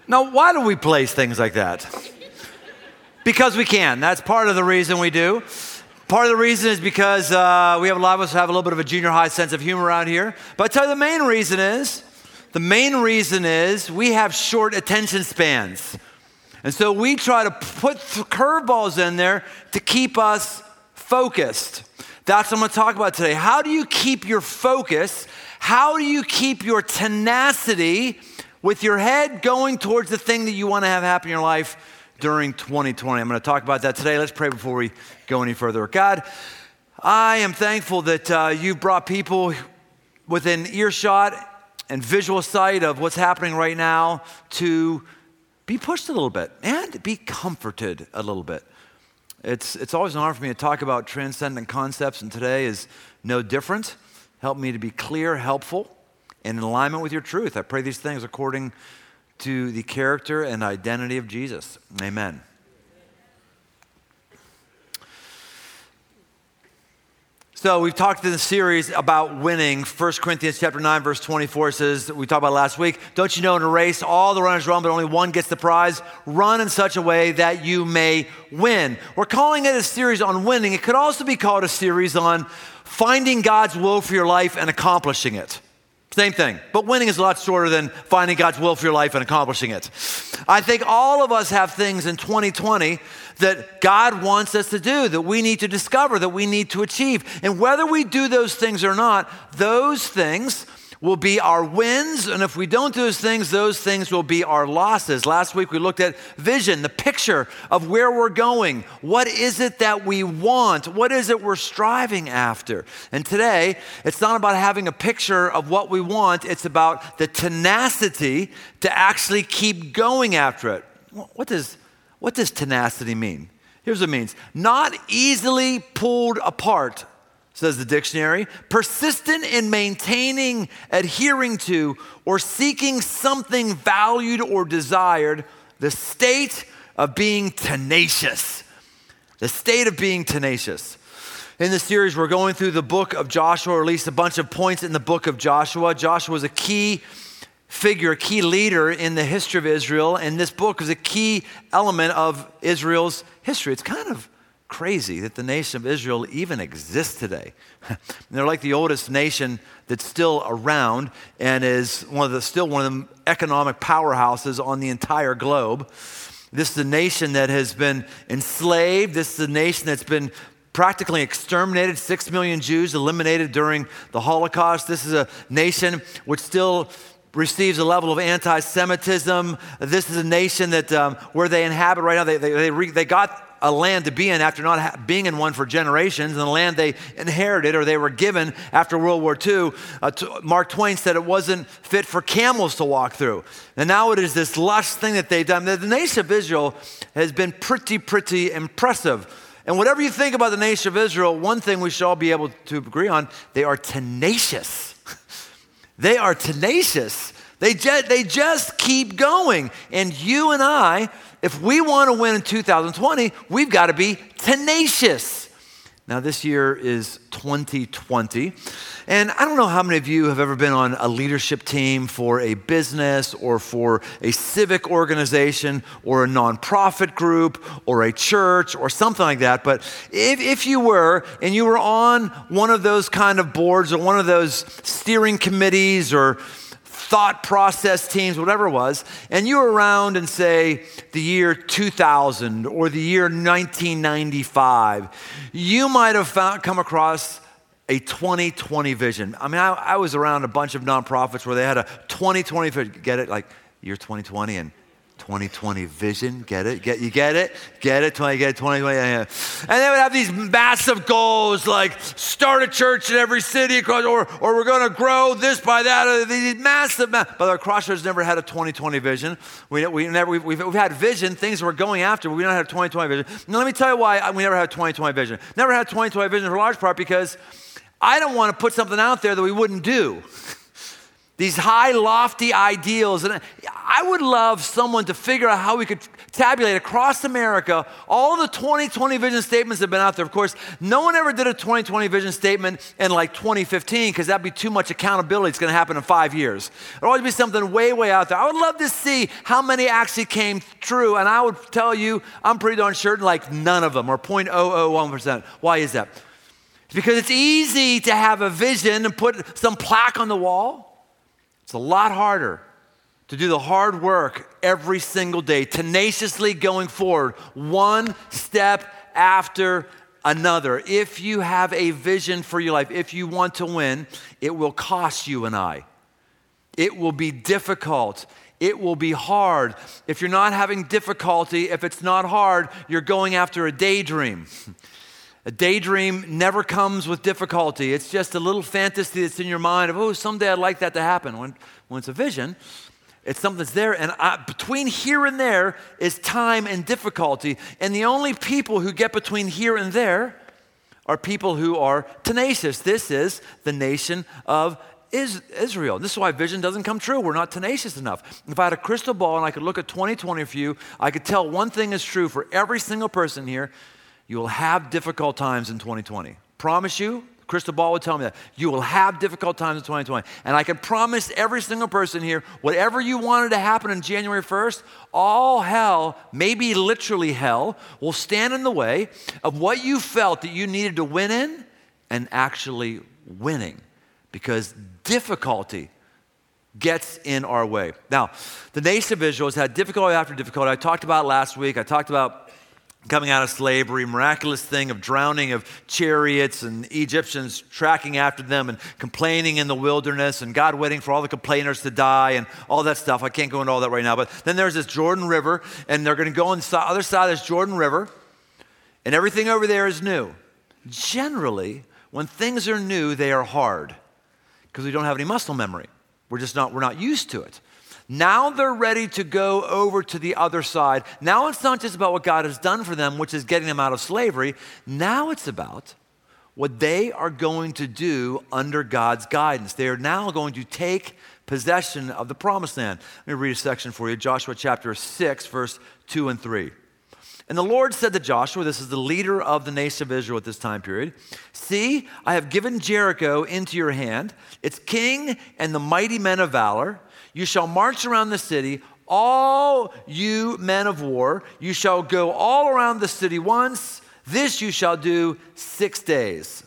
Now, why do we place things like that? Because we can. That's part of the reason we do. Part of the reason is because we have a lot of us have a little bit of a junior high sense of humor around here. But I tell you the main reason is we have short attention spans. And so we try to put curveballs in there to keep us focused. That's what I'm going to talk about today. How do you keep your focus? How do you keep your tenacity with your head going towards the thing that you want to have happen in your life during 2020? I'm going to talk about that today. Let's pray before we go any further. God, I am thankful that you brought people within earshot and visual sight of what's happening right now to be pushed a little bit and be comforted a little bit. It's always an honor for me to talk about transcendent concepts, and today is no different. Help me to be clear, helpful, and in alignment with your truth. I pray these things according to the character and identity of Jesus. Amen. So we've talked in the series about winning. 1 Corinthians chapter 9, verse 24 says, we talked about last week, don't you know in a race, all the runners run, but only one gets the prize. Run in such a way that you may win. We're calling it a series on winning. It could also be called a series on finding God's will for your life and accomplishing it. Same thing, but winning is a lot shorter than finding God's will for your life and accomplishing it. I think all of us have things in 2020 that God wants us to do, that we need to discover, that we need to achieve. And whether we do those things or not, those things will be our wins. And if we don't do those things will be our losses. Last week we looked at vision, the picture of where we're going. What is it that we want? What is it we're striving after? And today, it's not about having a picture of what we want. It's about the tenacity to actually keep going after it. What does tenacity mean? Here's what it means. Not easily pulled apart, says the dictionary. Persistent in maintaining, adhering to, or seeking something valued or desired. The state of being tenacious. The state of being tenacious. In this series, we're going through the book of Joshua, or at least a bunch of points in the book of Joshua. Joshua was a key figure, a key leader in the history of Israel, and this book is a key element of Israel's history. It's kind of crazy that the nation of Israel even exists today. They're like the oldest nation that's still around and is still one of the economic powerhouses on the entire globe. This is a nation that has been enslaved. This is a nation that's been practically exterminated. 6 million Jews eliminated during the Holocaust. This is a nation which still receives a level of anti-Semitism. This is a nation that where they inhabit right now. They got a land to be in after not being in one for generations, and the land they inherited or they were given after World War II. Mark Twain said it wasn't fit for camels to walk through. And now it is this lush thing that they've done. The nation of Israel has been pretty impressive. And whatever you think about the nation of Israel, one thing we should all be able to agree on, they are tenacious. They are tenacious. They just keep going. And you and I, if we want to win in 2020, we've got to be tenacious. Now, this year is 2020. And I don't know how many of you have ever been on a leadership team for a business or for a civic organization or a nonprofit group or a church or something like that. But if you were, and you were on one of those kind of boards or one of those steering committees or thought process teams, whatever it was, and you were around in, say, the year 2000 or the year 1995, you might have come across a 2020 vision. I mean, I was around a bunch of nonprofits where they had a 2020 vision. Get it? Like year 2020 and 2020 vision. Get it? You get it? Get it? 2020. Yeah. And they would have these massive goals like start a church in every city across, or we're going to grow this by that. These massive. But our Crossroads never had a 2020 vision. We've had vision, things we're going after, but we don't have a 2020 vision. Now let me tell you why we never had a 2020 vision. Never had a 2020 vision for a large part because I don't want to put something out there that we wouldn't do. these high, lofty ideals. And I would love someone to figure out how we could tabulate across America all the 2020 vision statements that have been out there. Of course, no one ever did a 2020 vision statement in like 2015 because that'd be too much accountability. It's going to happen in 5 years. It'll always be something way, way out there. I would love to see how many actually came true. And I would tell you, I'm pretty darn certain like none of them, or 0.001%. Why is that? It's because it's easy to have a vision and put some plaque on the wall. It's a lot harder to do the hard work every single day, tenaciously going forward, one step after another. If you have a vision for your life, if you want to win, it will cost you and I. It will be difficult. It will be hard. If you're not having difficulty, if it's not hard, you're going after a daydream. A daydream never comes with difficulty. It's just a little fantasy that's in your mind of, oh, someday I'd like that to happen. When it's a vision, it's something that's there. And between here and there is time and difficulty. And the only people who get between here and there are people who are tenacious. This is the nation of Israel. This is why vision doesn't come true. We're not tenacious enough. If I had a crystal ball and I could look at 2020 for you, I could tell one thing is true for every single person here. You will have difficult times in 2020. Promise you, the crystal ball would tell me that. You will have difficult times in 2020. And I can promise every single person here, whatever you wanted to happen on January 1st, all hell, maybe literally hell, will stand in the way of what you felt that you needed to win in and actually winning. Because difficulty gets in our way. Now, the nation of Israel has had difficulty after difficulty. I talked about it last week. I talked about coming out of slavery, miraculous thing of drowning of chariots and Egyptians tracking after them and complaining in the wilderness and God waiting for all the complainers to die and all that stuff. I can't go into all that right now. But then there's this Jordan River, and they're going to go on the other side of this Jordan River, and everything over there is new. Generally, when things are new, they are hard because we don't have any muscle memory. We're not used to it. Now they're ready to go over to the other side. Now it's not just about what God has done for them, which is getting them out of slavery. Now it's about what they are going to do under God's guidance. They are now going to take possession of the promised land. Let me read a section for you, Joshua chapter 6, verse 2 and 3. And the Lord said to Joshua, this is the leader of the nation of Israel at this time period, see, I have given Jericho into your hand, its king and the mighty men of valor. You shall march around the city, all you men of war. You shall go all around the city once. This you shall do 6 days.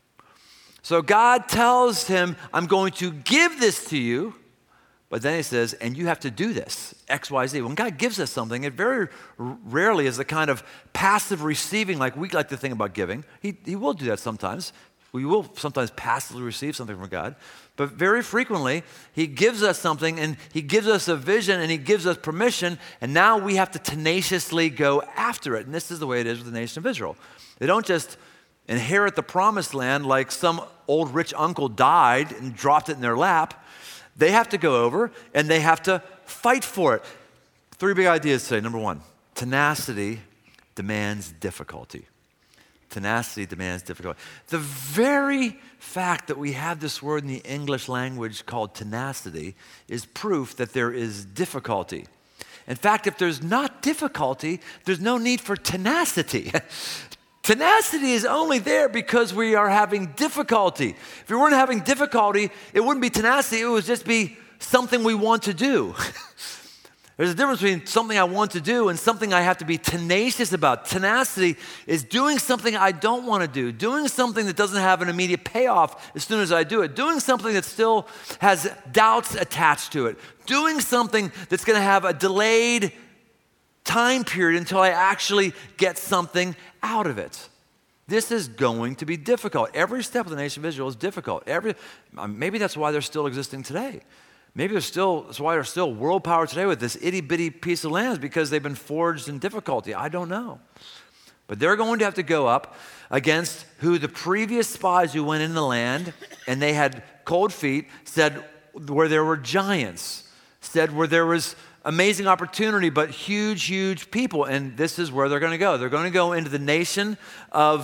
So God tells him, I'm going to give this to you. But then he says, and you have to do this, X, Y, Z. When God gives us something, it very rarely is the kind of passive receiving like we like to think about giving. He will do that sometimes. We will sometimes passively receive something from God. But very frequently, he gives us something, and he gives us a vision, and he gives us permission, and now we have to tenaciously go after it. And this is the way it is with the nation of Israel. They don't just inherit the promised land like some old rich uncle died and dropped it in their lap. They have to go over, and they have to fight for it. 3 big ideas today. Number 1, tenacity demands difficulty. Tenacity demands difficulty. The very fact that we have this word in the English language called tenacity is proof that there is difficulty. In fact, if there's not difficulty, there's no need for tenacity. Tenacity is only there because we are having difficulty. If we weren't having difficulty, it wouldn't be tenacity, it would just be something we want to do. There's a difference between something I want to do and something I have to be tenacious about. Tenacity is doing something I don't want to do, doing something that doesn't have an immediate payoff as soon as I do it, doing something that still has doubts attached to it, doing something that's going to have a delayed time period until I actually get something out of it. This is going to be difficult. Every step of the nation of Israel is difficult. Maybe that's why they're still existing today. Maybe that's why they're still world power today with this itty-bitty piece of land, because they've been forged in difficulty. I don't know. But they're going to have to go up against who the previous spies who went in the land, and they had cold feet, said where there were giants, said where there was amazing opportunity, but huge, huge people. And this is where they're going to go. They're going to go into the nation of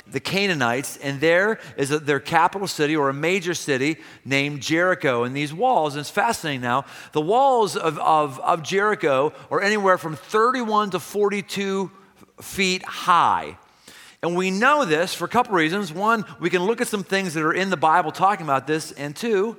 the Canaanites, and there is their capital city or a major city named Jericho. And these walls, and it's fascinating now, the walls of Jericho are anywhere from 31 to 42 feet high. And we know this for a couple reasons. One, we can look at some things that are in the Bible talking about this. And two,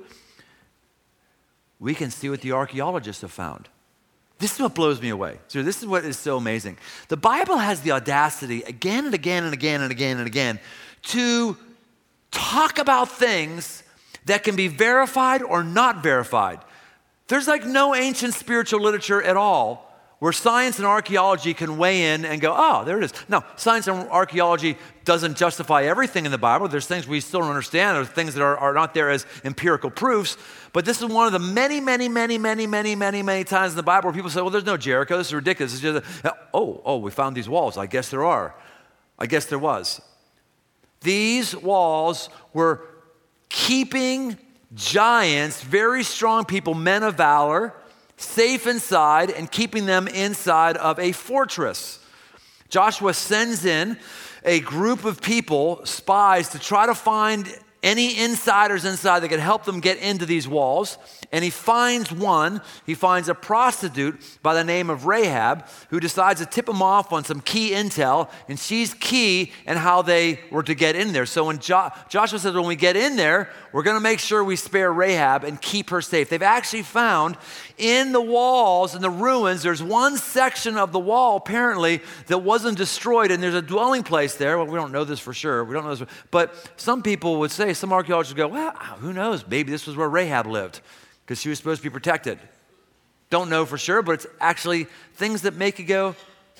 we can see what the archaeologists have found. This is what blows me away. So this is what is so amazing. The Bible has the audacity again and again and again and again and again to talk about things that can be verified or not verified. There's like no ancient spiritual literature at all where science and archaeology can weigh in and go, oh, there it is. No, science and archaeology doesn't justify everything in the Bible. There's things we still don't understand. There's things that are not there as empirical proofs. But this is one of the many times in the Bible where people say, well, there's no Jericho. This is ridiculous. It's just we found these walls. I guess there are. I guess there was. These walls were keeping giants, very strong people, men of valor, safe inside and keeping them inside of a fortress. Joshua sends in a group of people, spies, to try to find any insiders inside that could help them get into these walls. And he finds one. He finds a prostitute by the name of Rahab who decides to tip him off on some key intel, and she's key in how they were to get in there. So when Joshua says, when we get in there, we're going to make sure we spare Rahab and keep her safe. They've actually found in the walls, in the ruins, there's one section of the wall apparently that wasn't destroyed, and there's a dwelling place there. Well, we don't know this for sure. We don't know this, but some people would say, some archaeologists would go, well, who knows? Maybe this was where Rahab lived, because she was supposed to be protected. Don't know for sure, but it's actually things that make you go,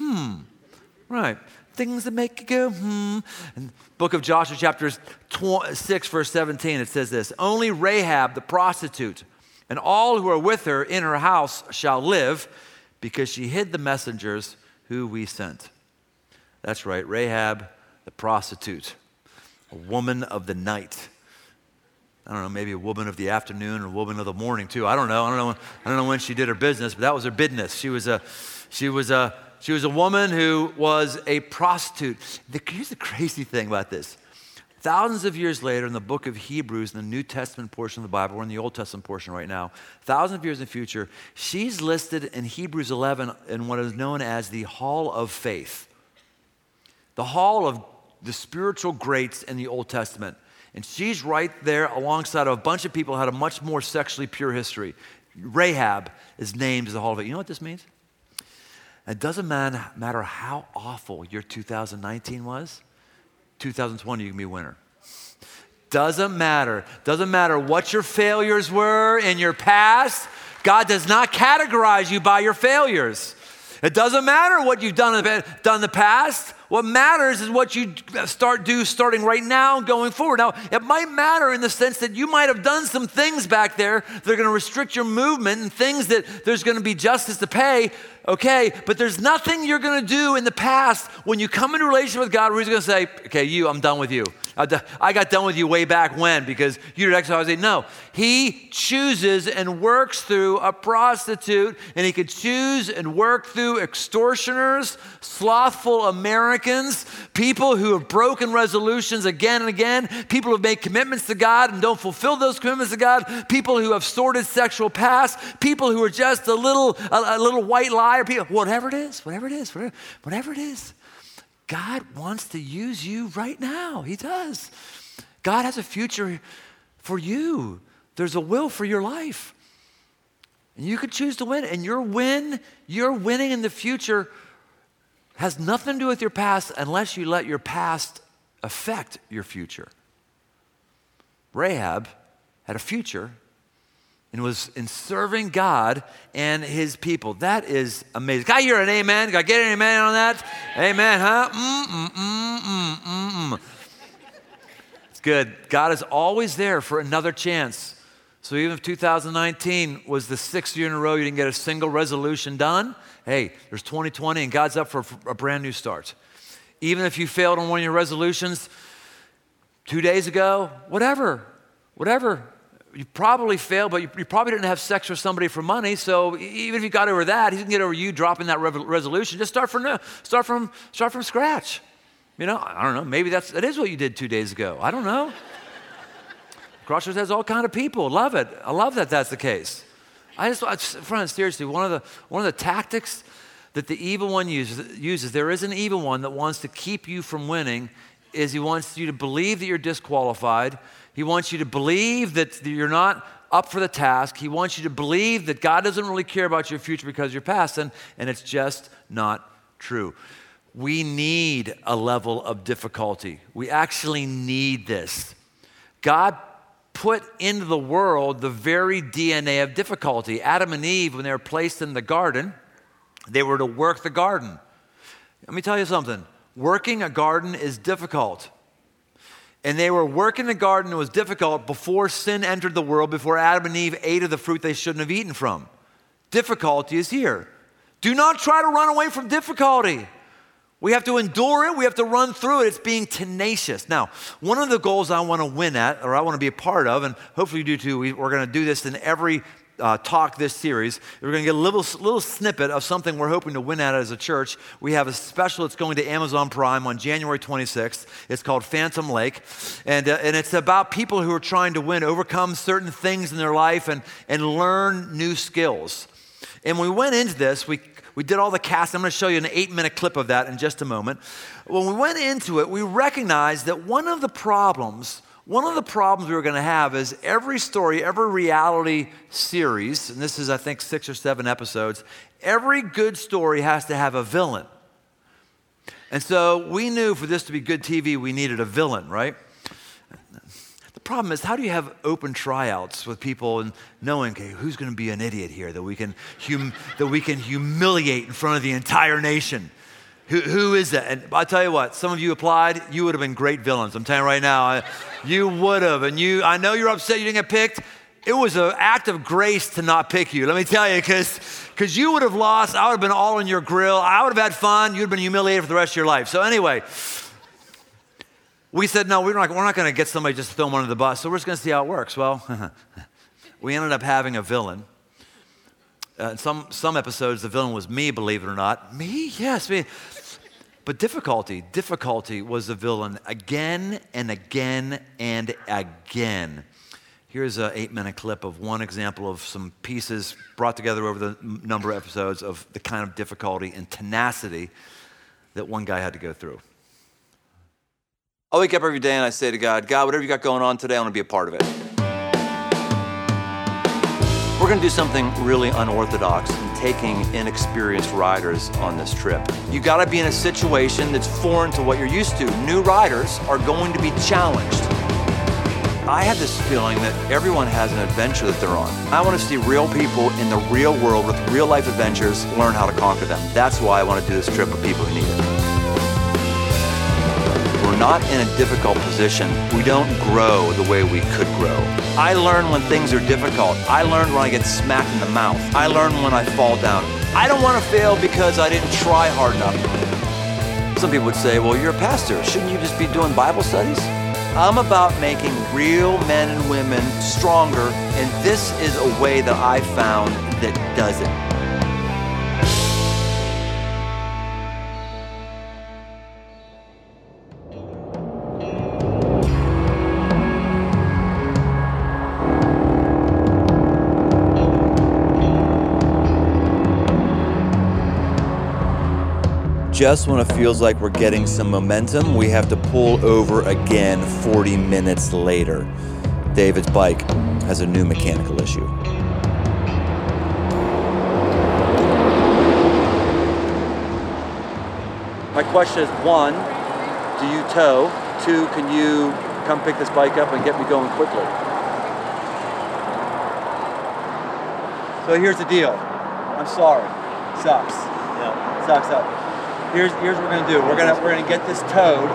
right. Things that make you go, In the book of Joshua, chapter 6, verse 17, it says this, only Rahab, the prostitute, and all who are with her in her house shall live, because she hid the messengers who we sent. That's right, Rahab, the prostitute, a woman of the night. I don't know, maybe a woman of the afternoon or a woman of the morning too. I don't know when she did her business, but that was her business. She was a woman who was a prostitute. Here's the crazy thing about this. Thousands of years later, in the book of Hebrews, in the New Testament portion of the Bible, we're in the Old Testament portion right now, thousands of years in the future, she's listed in Hebrews 11 in what is known as the Hall of Faith. The Hall of the spiritual greats in the Old Testament. And she's right there alongside of a bunch of people who had a much more sexually pure history. Rahab is named as the Hall of Faith. You know what this means? It doesn't matter how awful your 2019 was, 2020 you can be a winner. Doesn't matter. Doesn't matter what your failures were in your past. God does not categorize you by your failures. It doesn't matter what you've done in the past. What matters is what you starting right now and going forward. Now, it might matter in the sense that you might have done some things back there that are going to restrict your movement and things that there's going to be justice to pay, okay? But there's nothing you're going to do in the past when you come into a relationship with God where he's going to say, okay, I'm done with you. I got done with you way back when because you did X, Y, Z. No, he chooses and works through a prostitute, and he could choose and work through extortioners, slothful Americans, people who have broken resolutions again and again, people who have made commitments to God and don't fulfill those commitments to God, people who have sordid sexual past, people who are just a little white liar, people, whatever it is. God wants to use you right now. He does. God has a future for you. There's a will for your life. And you could choose to win. And your winning in the future has nothing to do with your past unless you let your past affect your future. Rahab had a future and was in serving God and his people. That is amazing. Can I hear an amen? Can I get an amen on that? Amen, huh? It's good. God is always there for another chance. So even if 2019 was the 6th year in a row you didn't get a single resolution done, hey, there's 2020 and God's up for a brand new start. Even if you failed on one of your resolutions 2 days ago, whatever. You probably failed, but you probably didn't have sex with somebody for money. So even if you got over that, he didn't get over you dropping that resolution. Just start from scratch. I don't know. Maybe that is what you did 2 days ago. I don't know. Crossroads has all kind of people. Love it. I love that that's the case. Friends, seriously, one of the tactics that the evil one uses, there is an evil one that wants to keep you from winning, is he wants you to believe that you're disqualified. He wants you to believe that you're not up for the task. He wants you to believe that God doesn't really care about your future because of your past, and it's just not true. We need a level of difficulty. We actually need this. God put into the world the very DNA of difficulty. Adam and Eve, when they were placed in the garden, they were to work the garden. Let me tell you something. Working a garden is difficult. And they were working the garden, it was difficult before sin entered the world, before Adam and Eve ate of the fruit they shouldn't have eaten from. Difficulty is here. Do not try to run away from difficulty. We have to endure it. We have to run through it. It's being tenacious. Now, one of the goals I want to win at, or I want to be a part of, and hopefully you do too, we're going to do this in every talk this series. We're going to get a little snippet of something we're hoping to win at as a church. We have a special that's going to Amazon Prime on January 26th. It's called Phantom Lake. And it's about people who are trying to win, overcome certain things in their life and learn new skills. And when we went into this, we did all the cast. I'm going to show you an 8-minute clip of that in just a moment. When we went into it, we recognized that one of the problems we were going to have is every story, every reality series, and this is, I think, 6 or 7 episodes, every good story has to have a villain. And so we knew for this to be good TV, we needed a villain, right? The problem is, how do you have open tryouts with people and knowing, okay, who's going to be an idiot here that we can humiliate in front of the entire nation? Who is that? And I'll tell you what, some of you applied, you would have been great villains. I'm telling you right now, you would have. And I know you're upset you didn't get picked. It was an act of grace to not pick you. Let me tell you, because you would have lost. I would have been all in your grill. I would have had fun. You'd have been humiliated for the rest of your life. So anyway, we said, no, we're not going to get somebody just to throw them under the bus. So we're just going to see how it works. Well, we ended up having a villain. Some episodes, the villain was me, believe it or not. Me? Yes, me. But difficulty was the villain again and again and again. Here's an 8-minute clip of one example of some pieces brought together over the number of episodes of the kind of difficulty and tenacity that one guy had to go through. I wake up every day and I say to God, whatever you got going on today, I want to be a part of it. We're going to do something really unorthodox in taking inexperienced riders on this trip. You got to be in a situation that's foreign to what you're used to. New riders are going to be challenged. I have this feeling that everyone has an adventure that they're on. I want to see real people in the real world with real life adventures learn how to conquer them. That's why I want to do this trip with people who need it. We're not in a difficult position. We don't grow the way we could grow. I learn when things are difficult. I learn when I get smacked in the mouth. I learn when I fall down. I don't want to fail because I didn't try hard enough. Some people would say, well, you're a pastor. Shouldn't you just be doing Bible studies? I'm about making real men and women stronger, and this is a way that I found that does it. Just when it feels like we're getting some momentum, we have to pull over again 40 minutes later. David's bike has a new mechanical issue. My question is, 1, do you tow? 2, can you come pick this bike up and get me going quickly? So here's the deal. I'm sorry. Sucks. Yeah. Sucks up. Here's what we're gonna do. We're gonna get this towed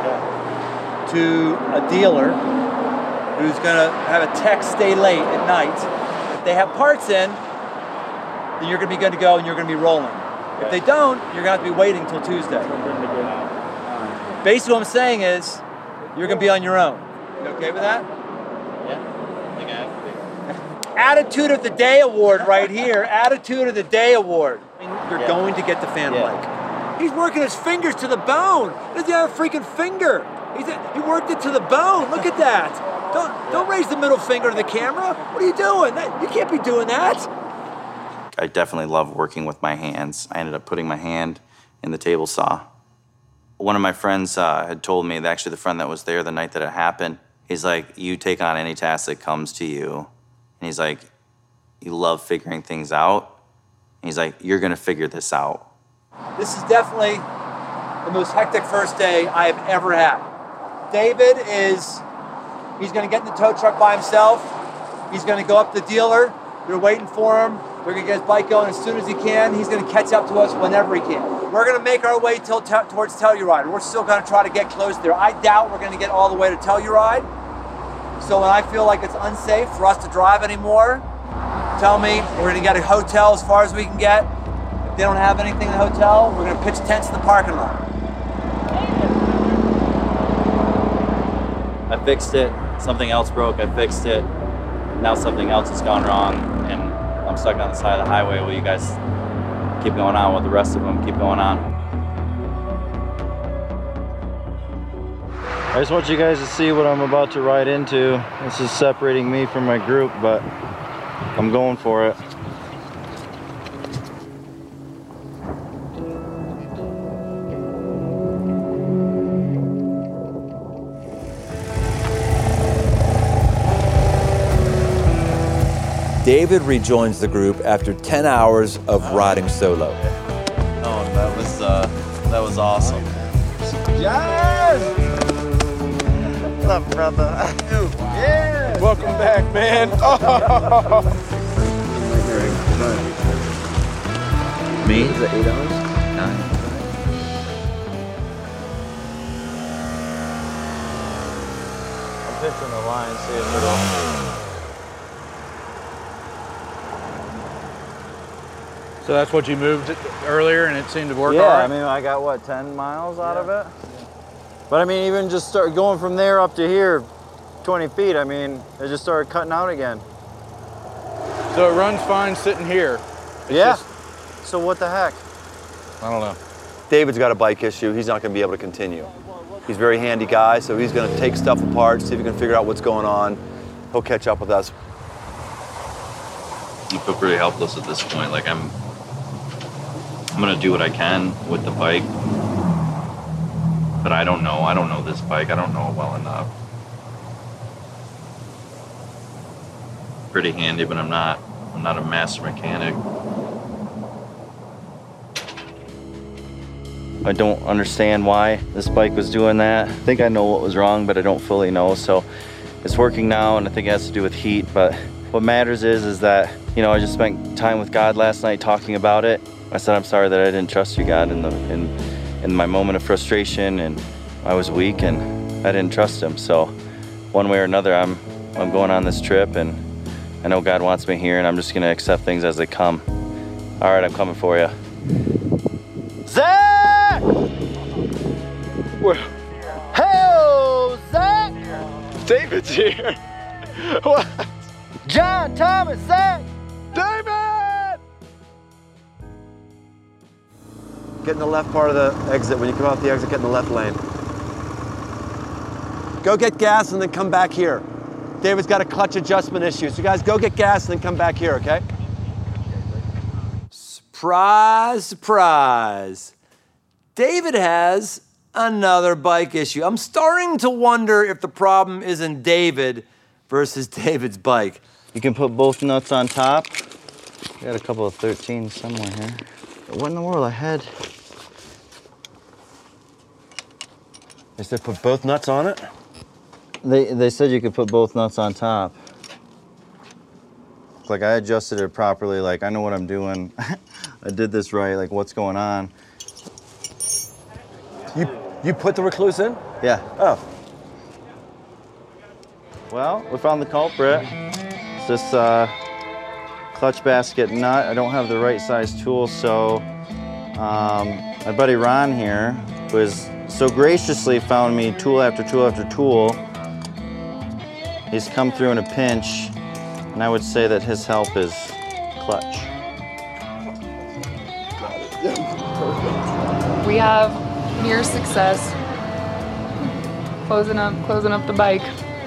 to a dealer who's gonna have a tech stay late at night. If they have parts in, then you're gonna be good to go and you're gonna be rolling. Okay. If they don't, you're gonna have to be waiting until Tuesday. Basically what I'm saying is, you're gonna be on your own. You okay with that? Yeah, I think I have to be. Attitude of the Day Award right here. Attitude of the Day Award. You're going to get the fan mic. He's working his fingers to the bone. He doesn't have a freaking finger. He worked it to the bone. Look at that. Don't raise the middle finger to the camera. What are you doing? You can't be doing that. I definitely love working with my hands. I ended up putting my hand in the table saw. One of my friends had told me, actually the friend that was there the night that it happened, he's like, you take on any task that comes to you. And he's like, you love figuring things out. And he's like, you're gonna figure this out. This is definitely the most hectic first day I have ever had. David he's gonna get in the tow truck by himself. He's gonna go up to the dealer. They're waiting for him. They're gonna get his bike going as soon as he can. He's gonna catch up to us whenever he can. We're gonna make our way towards Telluride. We're still gonna try to get close there. I doubt we're gonna get all the way to Telluride. So when I feel like it's unsafe for us to drive anymore, tell me. We're gonna get a hotel as far as we can get. If they don't have anything in the hotel, we're gonna pitch tents in the parking lot. I fixed it, something else broke, I fixed it. Now something else has gone wrong, and I'm stuck on the side of the highway while you guys keep going on, while the rest of them keep going on. I just want you guys to see what I'm about to ride into. This is separating me from my group, but I'm going for it. David rejoins the group after 10 hours of riding solo. Oh, that was awesome. Yes! What's up, brother? Yeah! Welcome back, man. Me? Is it 8 hours? 9. I'm pitching the line, see if it'll... So that's what you moved earlier and it seemed to work Yeah, all right? I mean, I got, what, 10 miles out of it? But I mean, even just start going from there up to here, 20 feet, I mean, it just started cutting out again. So it runs fine sitting here? It's Yeah. just- So what the heck? I don't know. David's got a bike issue. He's not going to be able to continue. He's a very handy guy, so he's going to take stuff apart, see if he can figure out what's going on. He'll catch up with us. I feel pretty helpless at this point. Like I'm gonna do what I can with the bike, but I don't know this bike. I don't know it well enough. Pretty handy, but I'm not a master mechanic. I don't understand why this bike was doing that. I think I know what was wrong, but I don't fully know. So it's working now, and I think it has to do with heat. But what matters is that, you know, I just spent time with God last night talking about it. I said, I'm sorry that I didn't trust you, God, in my moment of frustration, and I was weak and I didn't trust him. So one way or another, I'm going on this trip, and I know God wants me here, and I'm just gonna accept things as they come. All right, I'm coming for you. Zach! Hey, Zach! David's here. What? John, Thomas, Zach! David! Get in the left part of the exit. When you come out the exit, get in the left lane. Go get gas and then come back here. David's got a clutch adjustment issue. So you guys go get gas and then come back here, okay? Surprise, surprise. David has another bike issue. I'm starting to wonder if the problem is in David versus David's bike. You can put both nuts on top. Got a couple of 13s somewhere here. What in the world? I had... They said put both nuts on it? They said you could put both nuts on top. Like, I adjusted it properly. Like, I know what I'm doing. I did this right. Like, what's going on? You put the recluse in? Yeah. Oh. Well, we found the culprit. It's this clutch basket nut. I don't have the right size tool, so my buddy Ron here was so graciously found me tool after tool after tool. He's come through in a pinch, and I would say that his help is clutch. We have near success. Closing up the bike.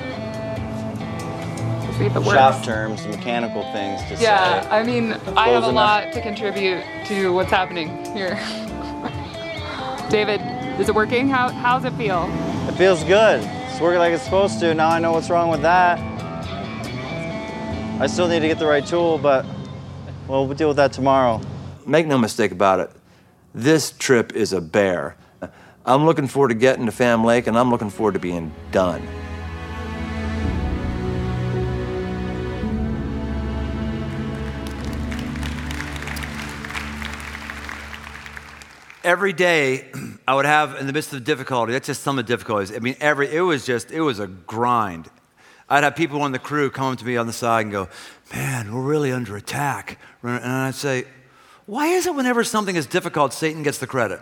We'll see if it works. Shop terms, mechanical things to say. Yeah, I mean, I have a Closing lot to contribute to what's happening here. David, is it working? How's it feel? It feels good. It's working like it's supposed to. Now I know what's wrong with that. I still need to get the right tool, but we'll deal with that tomorrow. Make no mistake about it, this trip is a bear. I'm looking forward to getting to Pham Lake, and I'm looking forward to being done. Every day I would have in the midst of difficulty, that's just some of the difficulties. I mean, it was a grind. I'd have people on the crew come to me on the side and go, man, we're really under attack. And I'd say, why is it whenever something is difficult, Satan gets the credit?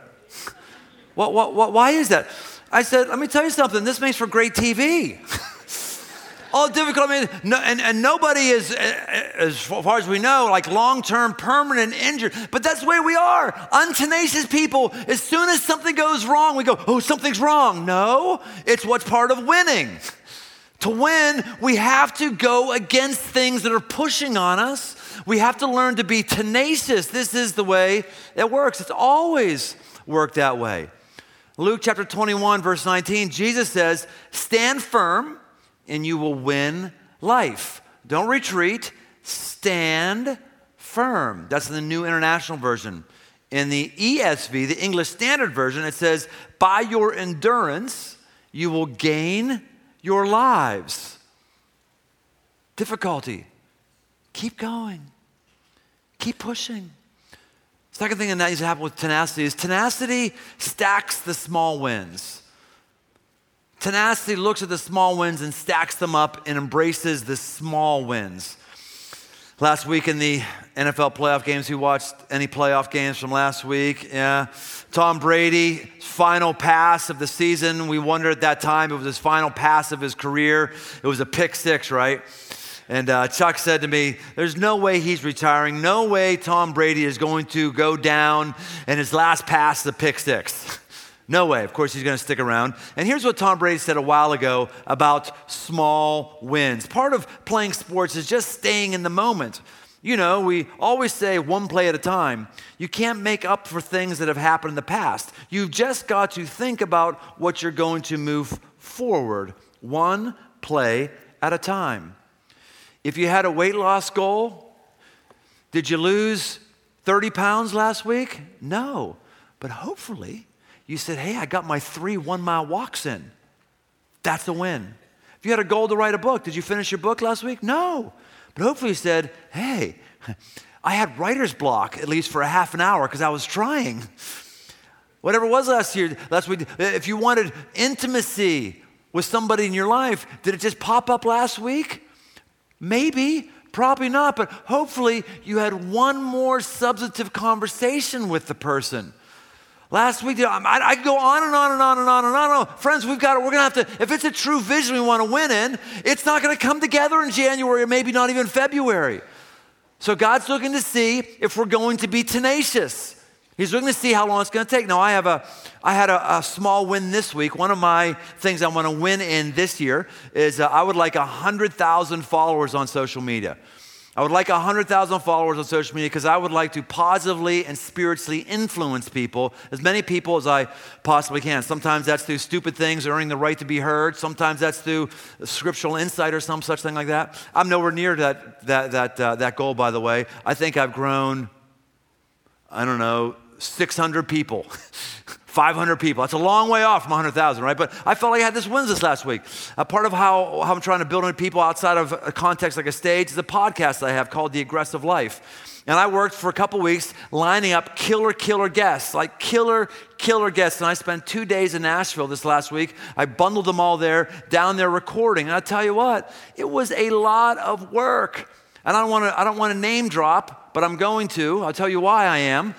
Why is that? I said, let me tell you something, this makes for great TV. All difficult, I mean, and nobody is, as far as we know, like long-term, permanent injured. But that's the way we are. Untenacious people, as soon as something goes wrong, we go, oh, something's wrong. No, it's what's part of winning. To win, we have to go against things that are pushing on us. We have to learn to be tenacious. This is the way it works. It's always worked that way. Luke chapter 21, verse 19, Jesus says, stand firm and you will win life. Don't retreat, stand firm. That's in the New International Version. In the ESV, the English Standard Version, it says, by your endurance, you will gain your lives. Difficulty. Keep going. Keep pushing. Second thing that needs to happen with tenacity is tenacity stacks the small wins. Tenacity looks at the small wins and stacks them up and embraces the small wins. Last week in the NFL playoff games, who watched any playoff games from last week? Yeah. Tom Brady, final pass of the season. We wondered at that time, it was his final pass of his career. It was a pick six, right? And Chuck said to me, there's no way he's retiring. No way Tom Brady is going to go down and his last pass is a pick six. No way. Of course, he's going to stick around. And here's what Tom Brady said a while ago about small wins. Part of playing sports is just staying in the moment. You know, we always say one play at a time. You can't make up for things that have happened in the past. You've just got to think about what you're going to move forward, one play at a time. If you had a weight loss goal, did you lose 30 pounds last week? No. But hopefully, you said, hey, I got my 3 one-mile walks in. That's a win. If you had a goal to write a book, did you finish your book last week? No. But hopefully you said, hey, I had writer's block at least for a half an hour because I was trying. Whatever it was last week. If you wanted intimacy with somebody in your life, did it just pop up last week? Maybe, probably not, but hopefully you had one more substantive conversation with the person. Last week, I could go on and on and on and on and on. Friends, we're going to have to, if it's a true vision we want to win in, it's not going to come together in January or maybe not even February. So God's looking to see if we're going to be tenacious. He's looking to see how long it's going to take. Now, I had a small win this week. One of my things I want to win in this year is I would like 100,000 followers on social media. I would like 100,000 followers on social media because I would like to positively and spiritually influence people, as many people as I possibly can. Sometimes that's through stupid things, earning the right to be heard. Sometimes that's through scriptural insight or some such thing like that. I'm nowhere near that goal, by the way. I think I've grown, 600 people. 500 people. That's a long way off from 100,000, right? But I felt like I had this wins this last week. Part of how I'm trying to build in people outside of a context like a stage is a podcast I have called The Aggressive Life. And I worked for a couple weeks lining up killer guests, like killer guests. And I spent 2 days in Nashville this last week. I bundled them all down there recording. And I tell you what, it was a lot of work. And I don't want to name drop, but I'm going to. I'll tell you why I am.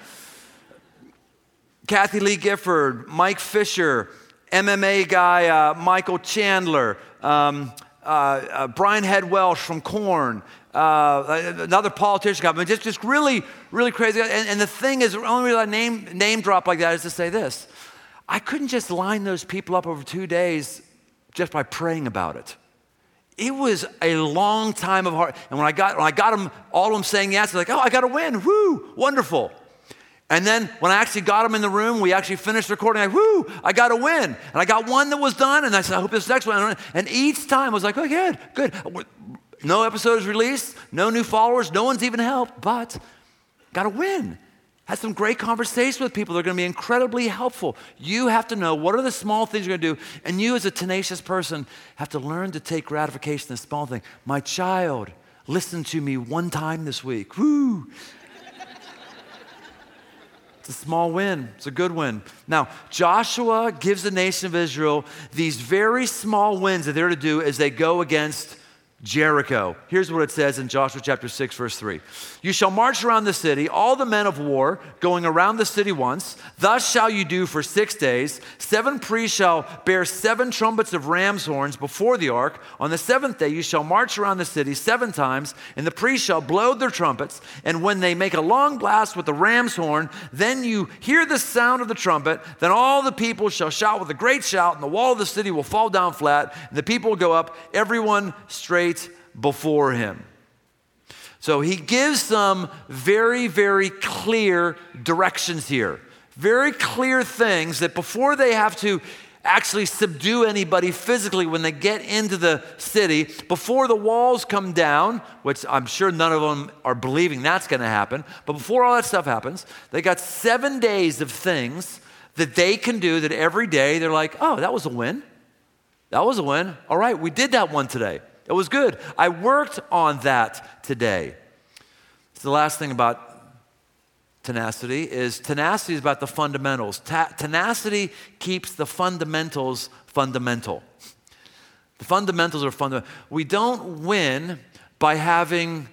Kathy Lee Gifford, Mike Fisher, MMA guy Michael Chandler, Brian Head Welsh from Korn, Another politician got, just really, really crazy. And the thing is, the only reason I name drop like that is to say this. I couldn't just line those people up over 2 days just by praying about it. It was a long time of hard. And when I got them, all of them saying yes, I was like, oh, I got to win. Woo, wonderful. And then when I actually got them in the room, we actually finished recording. Woo, I got to win. And I got one that was done, and I said, I hope this next one. And each time I was like, oh, good. No episode is released, no new followers, no one's even helped, but got to win. Had some great conversations with people that are going to be incredibly helpful. You have to know what are the small things you're going to do, and you as a tenacious person have to learn to take gratification in the small thing. My child listened to me one time this week. Woo! It's a small win. It's a good win. Now, Joshua gives the nation of Israel these very small wins that they're to do as they go against Jericho. Here's what it says in Joshua chapter 6, verse 3. You shall march around the city, all the men of war, going around the city once. Thus shall you do for 6 days. 7 priests shall bear 7 trumpets of ram's horns before the ark. On the 7th day you shall march around the city 7 times, and the priests shall blow their trumpets. And when they make a long blast with the ram's horn, then you hear the sound of the trumpet. Then all the people shall shout with a great shout, and the wall of the city will fall down flat, and the people will go up, everyone straight before him. So he gives some very, very clear directions here. Very clear things that before they have to actually subdue anybody physically when they get into the city, before the walls come down, which I'm sure none of them are believing that's going to happen, but before all that stuff happens, they got 7 days of things that they can do that every day they're like, oh, that was a win. That was a win. All right, we did that one today. It was good. I worked on that today. So the last thing about tenacity is about the fundamentals. Tenacity keeps the fundamentals fundamental. The fundamentals are fundamental. We don't win by having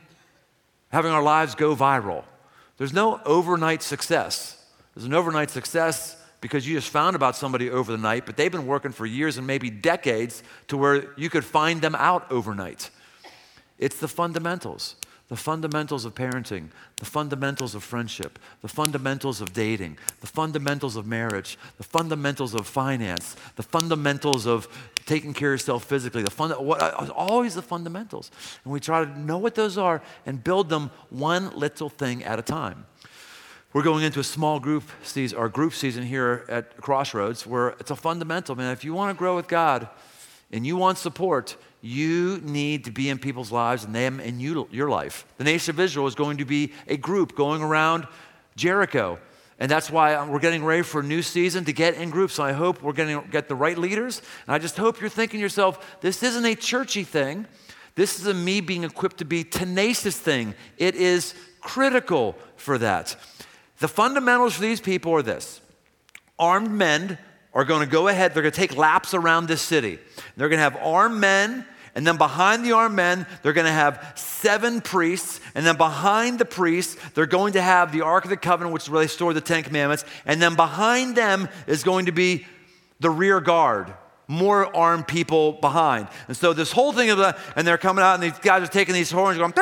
our lives go viral. There's no overnight success. There's an overnight success because you just found about somebody over the night, but they've been working for years and maybe decades to where you could find them out overnight. It's the fundamentals of parenting, the fundamentals of friendship, the fundamentals of dating, the fundamentals of marriage, the fundamentals of finance, the fundamentals of taking care of yourself physically, always the fundamentals. And we try to know what those are and build them one little thing at a time. We're going into a small group season here at Crossroads where it's a fundamental, man. If you want to grow with God and you want support, you need to be in people's lives and them in your life. The nation of Israel is going to be a group going around Jericho. And that's why we're getting ready for a new season to get in groups. So I hope we're going to get the right leaders. And I just hope you're thinking to yourself, this isn't a churchy thing. This is a me being equipped to be tenacious thing. It is critical for that. The fundamentals for these people are this. Armed men are going to go ahead. They're going to take laps around this city. They're going to have armed men, and then behind the armed men, they're going to have 7 priests, and then behind the priests, they're going to have the Ark of the Covenant, which is where they store the 10 Commandments, and then behind them is going to be the rear guard. More armed people behind. And so this whole thing and they're coming out and these guys are taking these horns going, they're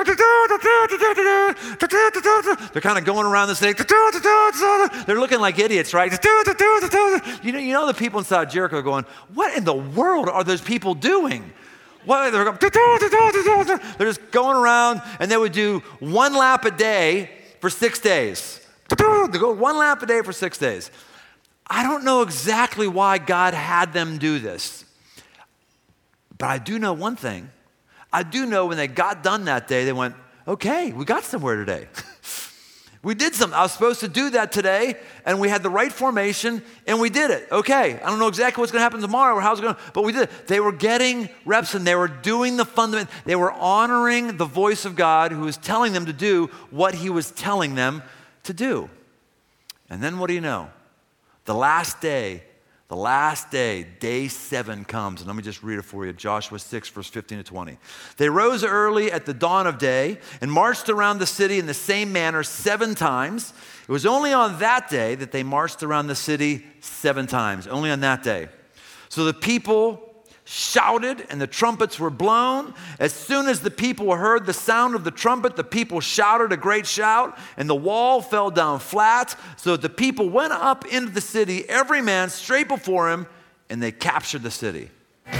kind of going around the city. They're looking like idiots, right? You know the people inside Jericho are going, what in the world are those people doing? What? They're just going around, and they would do 1 lap a day for 6 days. They go 1 lap a day for 6 days. I don't know exactly why God had them do this, but I do know one thing. I do know when they got done that day, they went, okay, we got somewhere today. We did something. I was supposed to do that today, and we had the right formation, and we did it. Okay, I don't know exactly what's going to happen tomorrow or how it's going to, but we did it. They were getting reps, and they were doing the fundament. They were honoring the voice of God who was telling them to do what he was telling them to do. And then what do you know? The last day, day 7 comes. And let me just read it for you. Joshua 6, verse 15 to 20. They rose early at the dawn of day and marched around the city in the same manner 7 times. It was only on that day that they marched around the city 7 times. Only on that day. So the people shouted, and the trumpets were blown. As soon as the people heard the sound of the trumpet, the people shouted a great shout, and the wall fell down flat. So the people went up into the city, every man straight before him, and they captured the city.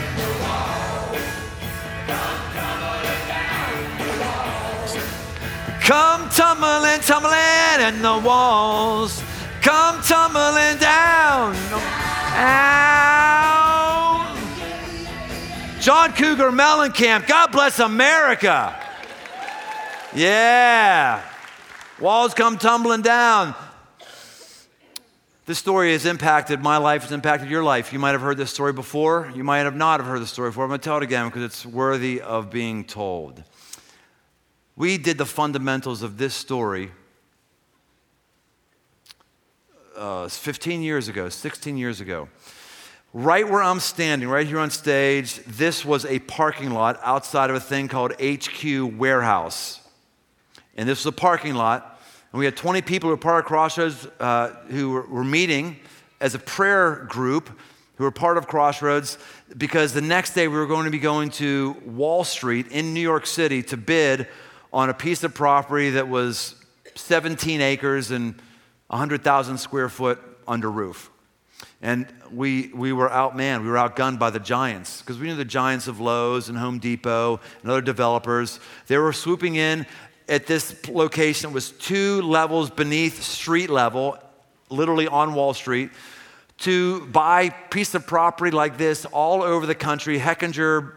Come tumbling, tumbling, and the walls come tumbling down. Ow. John Cougar Mellencamp, God bless America. Yeah. Walls come tumbling down. This story has impacted my life, has impacted your life. You might have heard this story before. You might have not have heard the story before. I'm going to tell it again because it's worthy of being told. We did the fundamentals of this story 15 years ago, 16 years ago. Right where I'm standing, right here on stage, this was a parking lot outside of a thing called HQ Warehouse. And this was a parking lot, and we had 20 people who were part of Crossroads who were meeting as a prayer group who were part of Crossroads because the next day we were going to be going to Wall Street in New York City to bid on a piece of property that was 17 acres and 100,000 square foot under roof. And we were outmanned, we were outgunned by the giants because we knew the giants of Lowe's and Home Depot and other developers. They were swooping in at this location. It was 2 levels beneath street level, literally on Wall Street, to buy a piece of property like this all over the country. Hechinger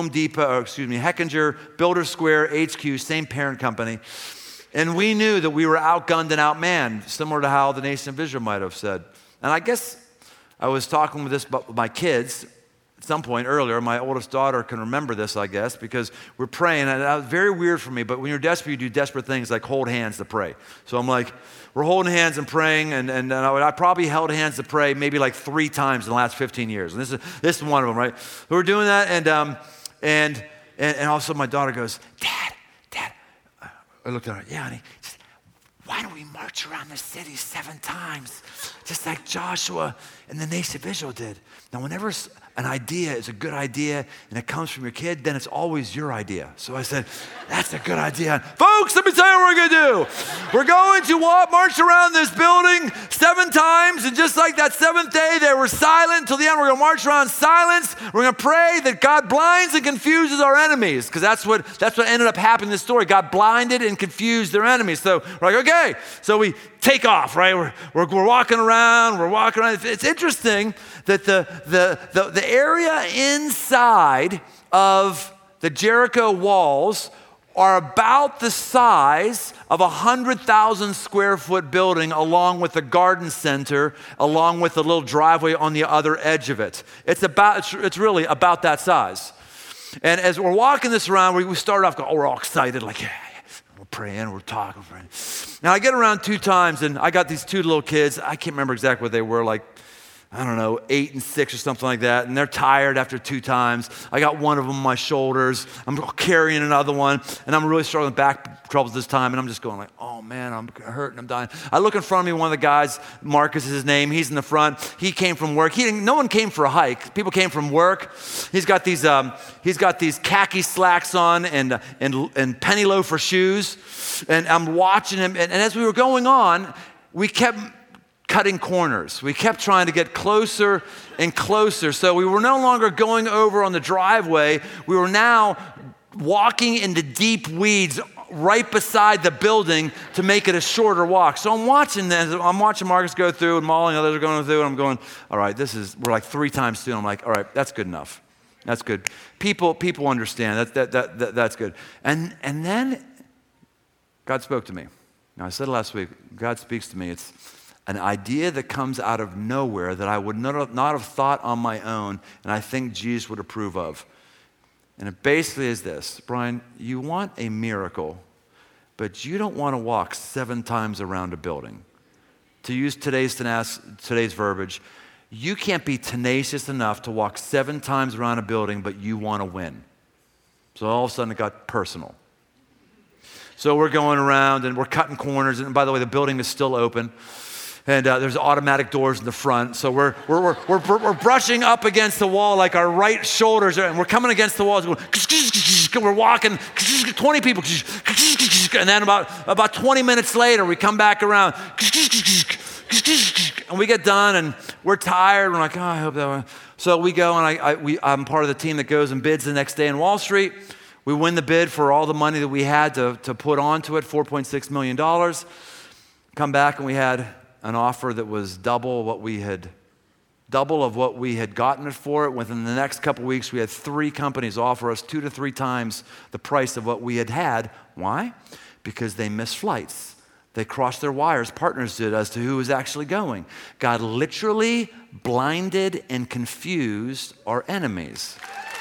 Builder Square HQ, same parent company. And we knew that we were outgunned and outmanned, similar to how the nation of Israel might have said. And I guess I was talking with my kids at some point earlier. My oldest daughter can remember this, I guess, because we're praying. And that was very weird for me, but when you're desperate, you do desperate things like hold hands to pray. So I'm like, we're holding hands and praying, and I probably held hands to pray maybe like 3 times in the last 15 years. And this is one of them, right? So we're doing that, and all of a sudden my daughter goes, Dad. I looked at her, yeah, honey. She said, why don't we march around the city 7 times, just like Joshua and the nation of Israel did? Now, whenever an idea is a good idea and it comes from your kid, then it's always your idea. So I said, that's a good idea. Folks, let me tell you what we're going to do. We're going to march around this building 7 times, and just like that 7th day, they were silent until the end. We're going to march around in silence. We're going to pray that God blinds and confuses our enemies, because that's what ended up happening in this story. God blinded and confused their enemies. So we're like, okay. So we take off, right? We're walking around. It's interesting that the area inside of the Jericho walls are about the size of a 100,000 square foot building, along with the garden center, along with the little driveway on the other edge of it. It's really about that size. And as we're walking this around, we start off going, we're all excited, like, yeah. We're praying, we're talking, praying. Now I get around 2 times, and I got these 2 little kids. I can't remember exactly what they were, like, I don't know, 8 and 6 or something like that. And they're tired after 2 times. I got one of them on my shoulders. I'm carrying another one, and I'm really struggling with back troubles this time. And I'm just going like, oh man, I'm hurting, I'm dying. I look in front of me, one of the guys, Marcus is his name. He's in the front. He came from work. No one came for a hike. People came from work. He's got these khaki slacks on and penny loafer shoes. And I'm watching him. And as we were going on, we kept cutting corners. We kept trying to get closer and closer. So we were no longer going over on the driveway. We were now walking into deep weeds right beside the building to make it a shorter walk. So I'm watching Marcus go through, and Molly and others are going through, and I'm going, all right, we're like 3 times through. I'm like, all right, that's good enough. That's good. People understand. That's good. And then God spoke to me. Now, I said last week, God speaks to me. It's an idea that comes out of nowhere that I would not have thought on my own, and I think Jesus would approve of. And it basically is this: Brian, you want a miracle, but you don't want to walk 7 times around a building. To use today's verbiage, you can't be tenacious enough to walk 7 times around a building, but you want to win. So all of a sudden it got personal. So we're going around and we're cutting corners, and by the way, the building is still open. And there's automatic doors in the front. So we're brushing up against the wall, like our right shoulders, and we're coming against the walls. We're walking, 20 people. And then about 20 minutes later, we come back around. And we get done, and we're tired. We're like, oh, I hope that one. So we go, and I'm part of the team that goes and bids the next day in Wall Street. We win the bid for all the money that we had to put onto it, $4.6 million. Come back, and we had an offer that was double of what we had gotten it for. Within the next couple weeks, we had 3 companies offer us 2 to 3 times the price of what we had. Why? Because they missed flights. They crossed their wires, partners did, as to who was actually going. God literally blinded and confused our enemies.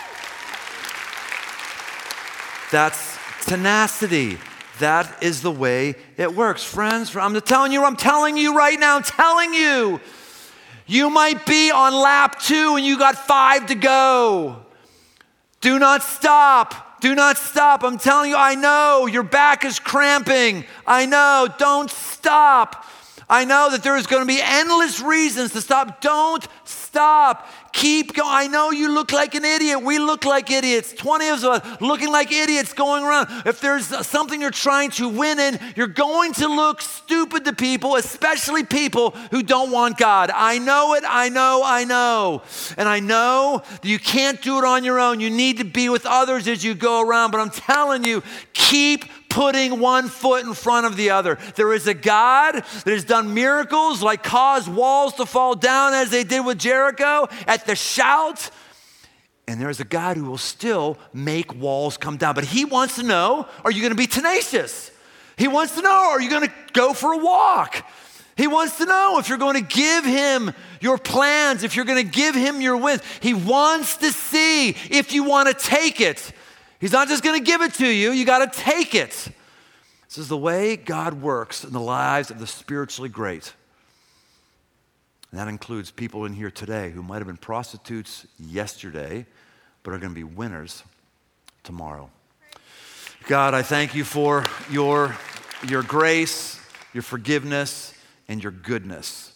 That's tenacity. That is the way it works. Friends, I'm telling you right now, I'm telling you. You might be on lap 2 and you got 5 to go. Do not stop. Do not stop. I'm telling you, I know your back is cramping. I know. Don't stop. I know that there is going to be endless reasons to stop. Don't stop. Keep going. I know you look like an idiot. We look like idiots. 20 of us looking like idiots going around. If there's something you're trying to win in, you're going to look stupid to people, especially people who don't want God. I know it. I know. And I know that you can't do it on your own. You need to be with others as you go around. But I'm telling you, keep putting one foot in front of the other. There is a God that has done miracles like cause walls to fall down as they did with Jericho at the shout. And there's a God who will still make walls come down. But he wants to know, are you going to be tenacious? He wants to know, are you going to go for a walk? He wants to know if you're going to give him your plans, if you're going to give him your wins. He wants to see if you want to take it. He's not just going to give it to you. You got to take it. This is the way God works in the lives of the spiritually great. And that includes people in here today who might have been prostitutes yesterday, but are going to be winners tomorrow. God, I thank you for your grace, your forgiveness, and your goodness.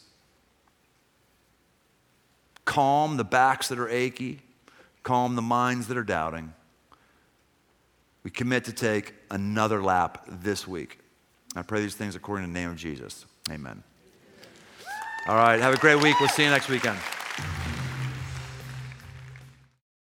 Calm the backs that are achy. Calm the minds that are doubting. We commit to take another lap this week. I pray these things according to the name of Jesus. Amen. All right, have a great week. We'll see you next weekend.